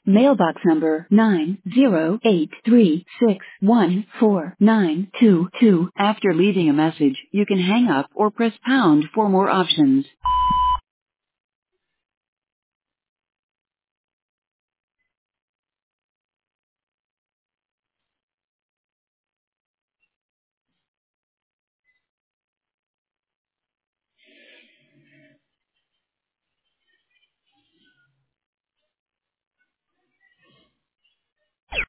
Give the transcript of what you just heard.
Mailbox number 90836149222. After leaving a message, you can hang up or press pound for more options.